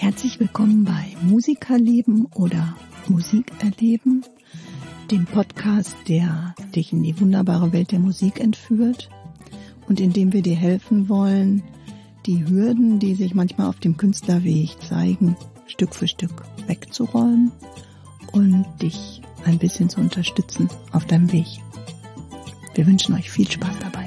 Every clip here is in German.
Herzlich willkommen bei Musikerleben oder Musik erleben, dem Podcast, der dich in die wunderbare Welt der Musik entführt und in dem wir dir helfen wollen, die Hürden, die sich manchmal auf dem Künstlerweg zeigen, Stück für Stück wegzuräumen und dich ein bisschen zu unterstützen auf deinem Weg. Wir wünschen euch viel Spaß dabei.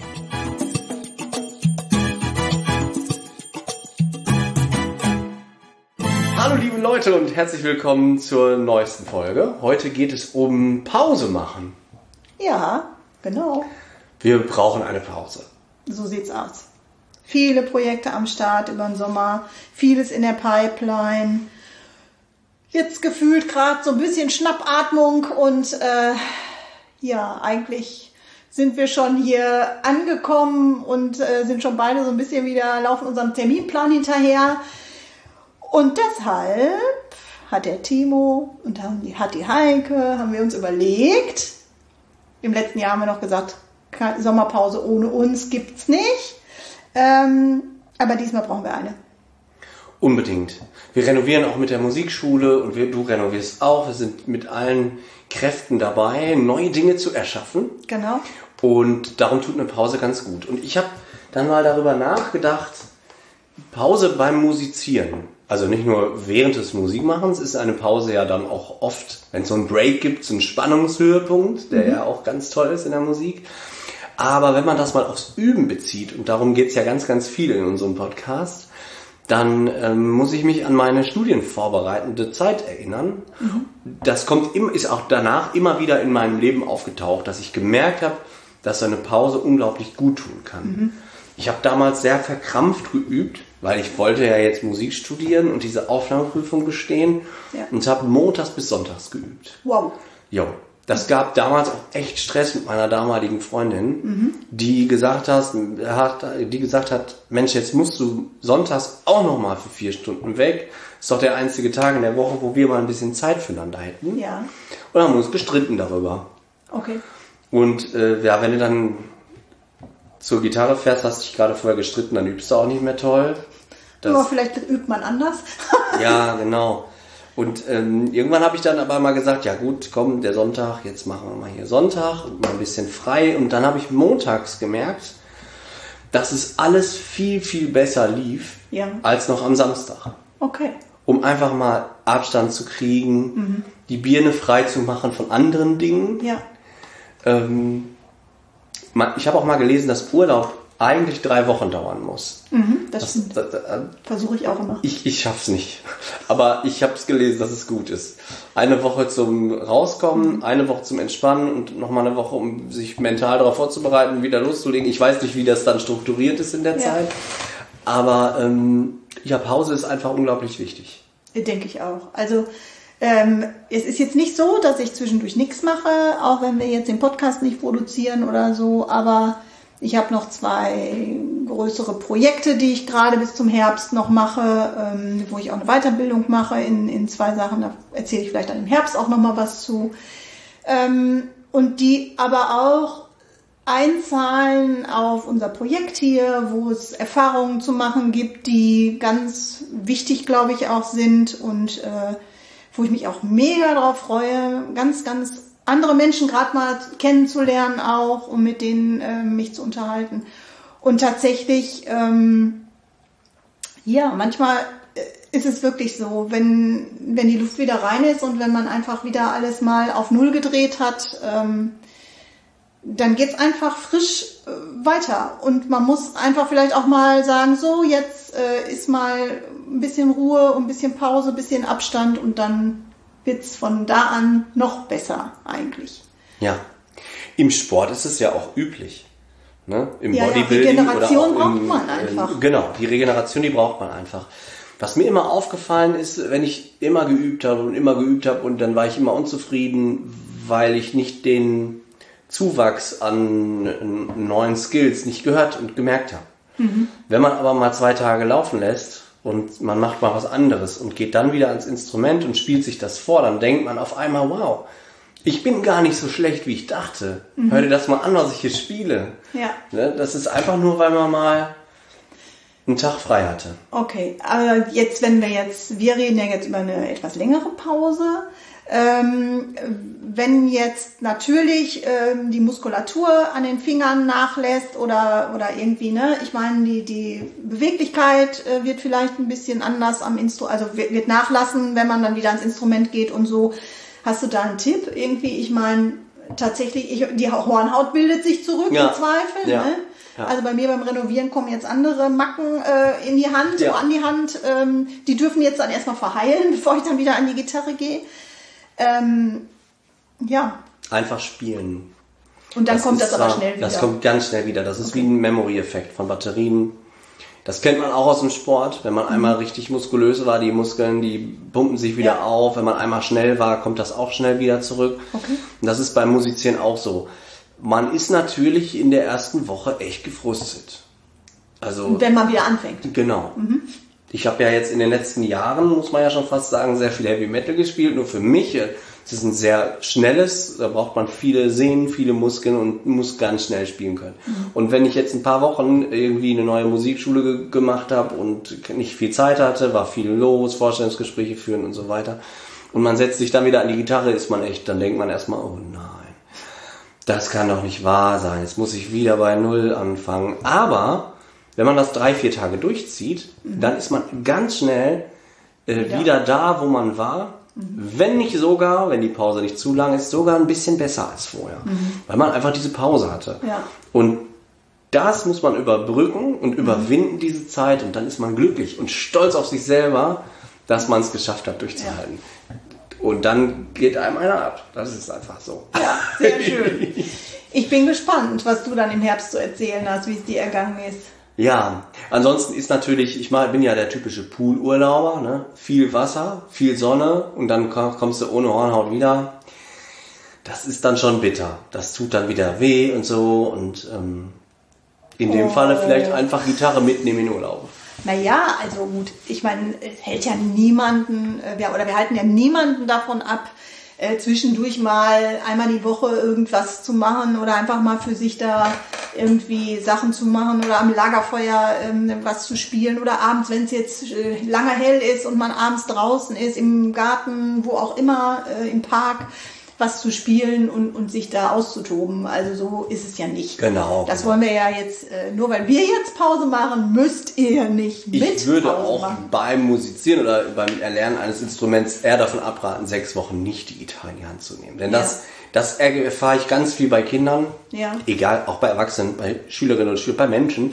Hallo liebe Leute und herzlich willkommen zur neuesten Folge. Heute geht es um Pause machen. Ja, genau. Wir brauchen eine Pause. So sieht's aus. Viele Projekte am Start über den Sommer, vieles in der Pipeline. Jetzt gefühlt gerade so ein bisschen Schnappatmung und eigentlich sind wir schon hier angekommen und sind schon beide so ein bisschen wieder, laufen unserem Terminplan hinterher. Und deshalb hat der Timo und hat die Heike, haben wir uns überlegt, im letzten Jahr haben wir noch gesagt, Sommerpause ohne uns gibt's nicht, aber diesmal brauchen wir eine. Unbedingt. Wir renovieren auch mit der Musikschule und du renovierst auch. Wir sind mit allen Kräften dabei, neue Dinge zu erschaffen. Genau. Und darum tut eine Pause ganz gut. Und ich habe dann mal darüber nachgedacht, Pause beim Musizieren. Also nicht nur während des Musikmachens ist eine Pause ja dann auch oft, wenn es so einen Break gibt, so einen Spannungshöhepunkt, der ja auch ganz toll ist in der Musik. Aber wenn man das mal aufs Üben bezieht, und darum geht es ja ganz, ganz viel in unserem Podcast, dann muss ich mich an meine studienvorbereitende Zeit erinnern. Das ist auch danach immer wieder in meinem Leben aufgetaucht, dass ich gemerkt habe, dass so eine Pause unglaublich gut tun kann. Ich habe damals sehr verkrampft geübt, weil ich wollte ja jetzt Musik studieren und diese Aufnahmeprüfung bestehen. Ja. Und habe montags bis sonntags geübt. Wow. Jo. Das gab damals auch echt Stress mit meiner damaligen Freundin, die gesagt hat, Mensch, jetzt musst du sonntags auch nochmal für 4 Stunden weg. Ist doch der einzige Tag in der Woche, wo wir mal ein bisschen Zeit füreinander hätten. Ja. Und haben uns gestritten darüber. Okay. Und wenn du dann zur Gitarre fährst, hast dich gerade vorher gestritten, dann übst du auch nicht mehr toll. Aber vielleicht übt man anders. Ja, genau. Und irgendwann habe ich dann aber mal gesagt, ja gut, komm, der Sonntag, jetzt machen wir mal hier Sonntag und mal ein bisschen frei. Und dann habe ich montags gemerkt, dass es alles viel, viel besser lief als noch am Samstag. Okay. Um einfach mal Abstand zu kriegen, die Birne frei zu machen von anderen Dingen. Ja. Ich habe auch mal gelesen, dass Urlaub eigentlich 3 Wochen dauern muss. Das versuche ich auch immer. Ich schaff's nicht. Aber ich habe es gelesen, dass es gut ist. Eine Woche zum Rauskommen, eine Woche zum Entspannen und nochmal eine Woche, um sich mental darauf vorzubereiten, wieder loszulegen. Ich weiß nicht, wie das dann strukturiert ist in der Zeit. Aber Pause ist einfach unglaublich wichtig. Denke ich auch. Also es ist jetzt nicht so, dass ich zwischendurch nichts mache, auch wenn wir jetzt den Podcast nicht produzieren oder so, aber ich habe noch 2 größere Projekte, die ich gerade bis zum Herbst noch mache, wo ich auch eine Weiterbildung mache in 2 Sachen. Da erzähle ich vielleicht dann im Herbst auch nochmal was zu. Und die aber auch einzahlen auf unser Projekt hier, wo es Erfahrungen zu machen gibt, die ganz wichtig, glaube ich, auch sind und wo ich mich auch mega drauf freue, ganz, ganz andere Menschen gerade mal kennenzulernen auch, um mit denen mich zu unterhalten. Und tatsächlich, manchmal ist es wirklich so, wenn die Luft wieder rein ist und wenn man einfach wieder alles mal auf Null gedreht hat, dann geht's einfach frisch weiter. Und man muss einfach vielleicht auch mal sagen, so, jetzt ist mal ein bisschen Ruhe und ein bisschen Pause, ein bisschen Abstand und dann wird's von da an noch besser eigentlich. Ja, im Sport ist es ja auch üblich. Ne? Im Bodybuilding die Regeneration braucht man einfach. Genau, die Regeneration, die braucht man einfach. Was mir immer aufgefallen ist, wenn ich immer geübt habe und dann war ich immer unzufrieden, weil ich nicht den Zuwachs an neuen Skills nicht gehört und gemerkt habe. Wenn man aber mal 2 Tage laufen lässt und man macht mal was anderes und geht dann wieder ans Instrument und spielt sich das vor, dann denkt man auf einmal, wow, ich bin gar nicht so schlecht, wie ich dachte. Hör dir das mal an, was ich hier spiele. Ja. Ne? Das ist einfach nur, weil man mal einen Tag frei hatte. Okay, aber wir reden ja jetzt über eine etwas längere Pause. Wenn jetzt natürlich die Muskulatur an den Fingern nachlässt oder irgendwie, ne, ich meine, die Beweglichkeit wird vielleicht ein bisschen anders am Instrument, also wird nachlassen, wenn man dann wieder ans Instrument geht und so. Hast du da einen Tipp irgendwie? Ich meine, tatsächlich, die Hornhaut bildet sich zurück im Zweifel, ja. ne? Ja. Also bei mir beim Renovieren kommen jetzt andere Macken in die Hand, so an die Hand. Die dürfen jetzt dann erstmal verheilen, bevor ich dann wieder an die Gitarre gehe. Einfach spielen. Und dann kommt das aber schnell wieder. Das kommt ganz schnell wieder. Das ist wie ein Memory-Effekt von Batterien. Das kennt man auch aus dem Sport. Wenn man einmal richtig muskulös war, die Muskeln, die pumpen sich wieder auf. Wenn man einmal schnell war, kommt das auch schnell wieder zurück. Okay. Und das ist beim Musizieren auch so. Man ist natürlich in der ersten Woche echt gefrustet. Also, wenn man wieder anfängt. Genau. Ich habe ja jetzt in den letzten Jahren, muss man ja schon fast sagen, sehr viel Heavy Metal gespielt. Nur für mich ist es ein sehr schnelles, da braucht man viele Sehnen, viele Muskeln und muss ganz schnell spielen können. Und wenn ich jetzt ein paar Wochen irgendwie eine neue Musikschule gemacht habe und nicht viel Zeit hatte, war viel los, Vorstellungsgespräche führen und so weiter. Und man setzt sich dann wieder an die Gitarre, dann denkt man erstmal, oh nein. Das kann doch nicht wahr sein. Jetzt muss ich wieder bei Null anfangen. Aber wenn man das 3-4 Tage durchzieht, dann ist man ganz schnell wieder da, wo man war. Wenn nicht sogar, wenn die Pause nicht zu lang ist, sogar ein bisschen besser als vorher. Weil man einfach diese Pause hatte. Ja. Und das muss man überbrücken und überwinden, diese Zeit. Und dann ist man glücklich und stolz auf sich selber, dass man es geschafft hat, durchzuhalten. Ja. Und dann geht einem einer ab. Das ist einfach so. Ja, sehr schön. Ich bin gespannt, was du dann im Herbst zu erzählen hast, wie es dir ergangen ist. Ja, ansonsten ist natürlich, ich bin ja der typische Poolurlauber, ne? Viel Wasser, viel Sonne und dann kommst du ohne Hornhaut wieder. Das ist dann schon bitter. Das tut dann wieder weh und so und in dem Falle vielleicht einfach Gitarre mitnehmen in Urlaub. Naja, also gut, ich meine, es hält ja niemanden, wir halten ja niemanden davon ab, zwischendurch mal einmal die Woche irgendwas zu machen oder einfach mal für sich da irgendwie Sachen zu machen oder am Lagerfeuer was zu spielen oder abends, wenn es jetzt lange hell ist und man abends draußen ist, im Garten, wo auch immer, im Park, was zu spielen und sich da auszutoben. Also so ist es ja nicht. Genau. Das wollen wir ja jetzt, nur weil wir jetzt Pause machen, müsst ihr nicht mit Ich würde Pause auch machen. beim Musizieren oder beim Erlernen eines Instruments eher davon abraten, 6 Wochen nicht die Gitarre in die Hand zu nehmen. Denn das erfahre ich ganz viel bei Kindern, egal, auch bei Erwachsenen, bei Schülerinnen und Schülern, bei Menschen.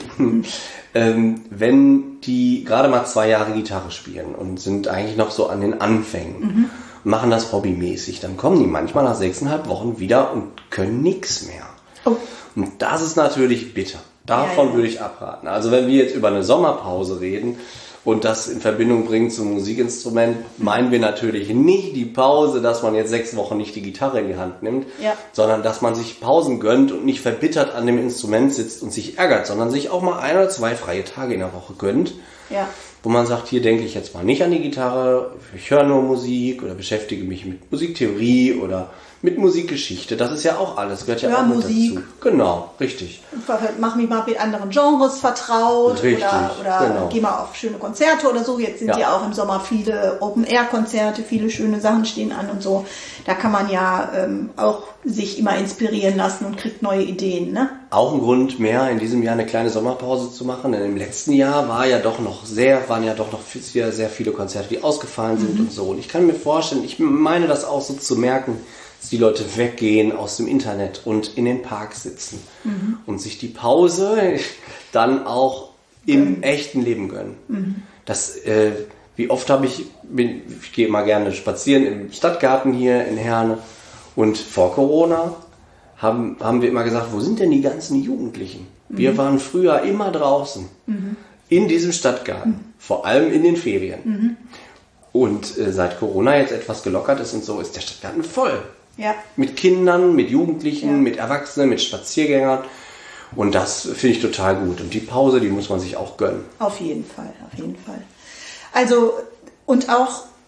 Wenn die gerade mal 2 Jahre Gitarre spielen und sind eigentlich noch so an den Anfängen, machen das hobbymäßig, dann kommen die manchmal nach 6,5 Wochen wieder und können nichts mehr. Oh. Und das ist natürlich bitter. Davon würde ich abraten. Also wenn wir jetzt über eine Sommerpause reden und das in Verbindung bringen zum Musikinstrument, meinen wir natürlich nicht die Pause, dass man jetzt 6 Wochen nicht die Gitarre in die Hand nimmt, sondern dass man sich Pausen gönnt und nicht verbittert an dem Instrument sitzt und sich ärgert, sondern sich auch mal 1 oder 2 freie Tage in der Woche gönnt. Ja. Wo man sagt, hier denke ich jetzt mal nicht an die Gitarre, ich höre nur Musik oder beschäftige mich mit Musiktheorie oder mit Musikgeschichte. Das ist ja auch alles, gehört ja auch mit dazu. Genau, richtig. Mach mich mal mit anderen Genres vertraut richtig, oder geh mal auf schöne Konzerte oder so. Jetzt sind ja auch im Sommer viele Open-Air-Konzerte, viele schöne Sachen stehen an und so. Da kann man ja auch sich immer inspirieren lassen und kriegt neue Ideen, ne? Auch ein Grund mehr, in diesem Jahr eine kleine Sommerpause zu machen, denn im letzten Jahr waren ja doch noch sehr viele Konzerte, die ausgefallen sind und so. Und ich kann mir vorstellen, ich meine das auch so zu merken, dass die Leute weggehen aus dem Internet und in den Park sitzen und sich die Pause dann auch im echten Leben gönnen. Das, wie oft ich gehe immer gerne spazieren im Stadtgarten hier in Herne und vor Corona haben wir immer gesagt, wo sind denn die ganzen Jugendlichen? Wir waren früher immer draußen, in diesem Stadtgarten, vor allem in den Ferien. Und seit Corona jetzt etwas gelockert ist und so, ist der Stadtgarten voll. Ja. Mit Kindern, mit Jugendlichen, mit Erwachsenen, mit Spaziergängern. Und das finde ich total gut. Und die Pause, die muss man sich auch gönnen. Auf jeden Fall, auf jeden Fall. Also, und auch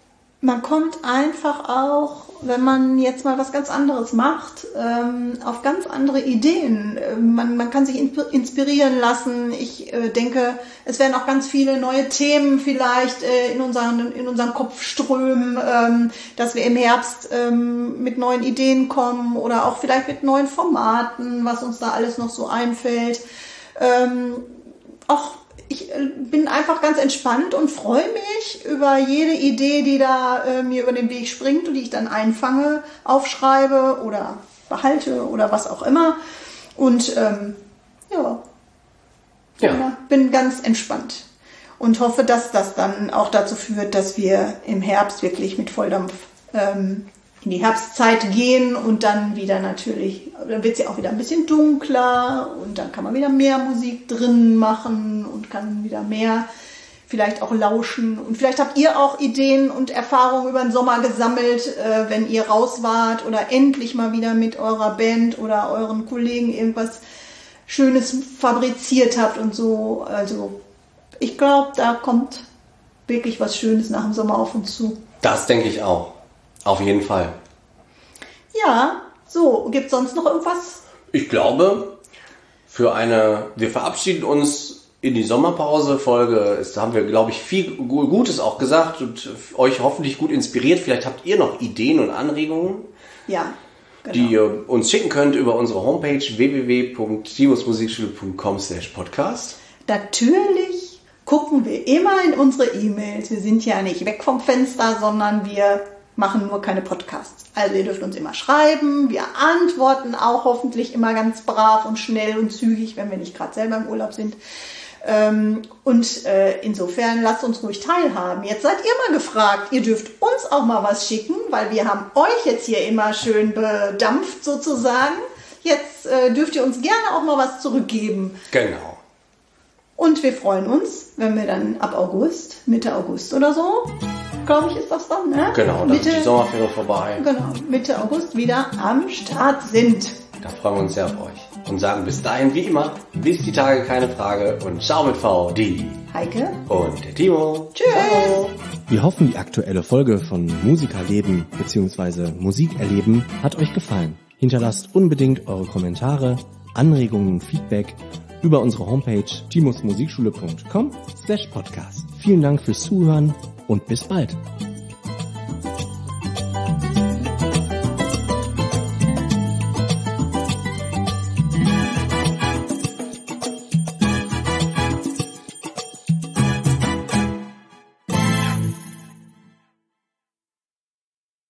man kommt einfach auch, wenn man jetzt mal was ganz anderes macht, auf ganz andere Ideen. Man kann sich inspirieren lassen. Ich denke, es werden auch ganz viele neue Themen vielleicht in unseren Kopf strömen, dass wir im Herbst mit neuen Ideen kommen oder auch vielleicht mit neuen Formaten, was uns da alles noch so einfällt. Ich bin einfach ganz entspannt und freue mich über jede Idee, die da mir über den Weg springt und die ich dann einfange, aufschreibe oder behalte oder was auch immer. Und bin ganz entspannt und hoffe, dass das dann auch dazu führt, dass wir im Herbst wirklich mit Volldampf in die Herbstzeit gehen und dann wieder natürlich, dann wird es ja auch wieder ein bisschen dunkler und dann kann man wieder mehr Musik drin machen und kann wieder mehr vielleicht auch lauschen. Und vielleicht habt ihr auch Ideen und Erfahrungen über den Sommer gesammelt, wenn ihr raus wart oder endlich mal wieder mit eurer Band oder euren Kollegen irgendwas Schönes fabriziert habt und so. Also ich glaube, da kommt wirklich was Schönes nach dem Sommer auf uns zu. Das denke ich auch. Auf jeden Fall. Ja, so, gibt es sonst noch irgendwas? Ich glaube, wir verabschieden uns in die Sommerpause-Folge. Da haben wir, glaube ich, viel Gutes auch gesagt und euch hoffentlich gut inspiriert. Vielleicht habt ihr noch Ideen und Anregungen, ja, genau, die ihr uns schicken könnt über unsere Homepage www.timosmusikschule.com/podcast. Natürlich gucken wir immer in unsere E-Mails. Wir sind ja nicht weg vom Fenster, sondern wir machen nur keine Podcasts. Also ihr dürft uns immer schreiben. Wir antworten auch hoffentlich immer ganz brav und schnell und zügig, wenn wir nicht gerade selber im Urlaub sind. Insofern lasst uns ruhig teilhaben. Jetzt seid ihr mal gefragt. Ihr dürft uns auch mal was schicken, weil wir haben euch jetzt hier immer schön bedampft sozusagen. Jetzt dürft ihr uns gerne auch mal was zurückgeben. Genau. Und wir freuen uns, wenn wir dann ab August, Mitte August oder so, glaube ich, ist das dann, ne? Genau, dann ist die Sommerferien vorbei. Genau, Mitte August wieder am Start sind. Da freuen wir uns sehr auf euch. Und sagen bis dahin, wie immer, bis die Tage, keine Frage. Und ciao mit V, die Heike und der Timo. Tschüss. Ciao. Wir hoffen, die aktuelle Folge von Musikerleben bzw. Musikerleben hat euch gefallen. Hinterlasst unbedingt eure Kommentare, Anregungen und Feedback über unsere Homepage timosmusikschule.com/podcast. Vielen Dank fürs Zuhören und bis bald.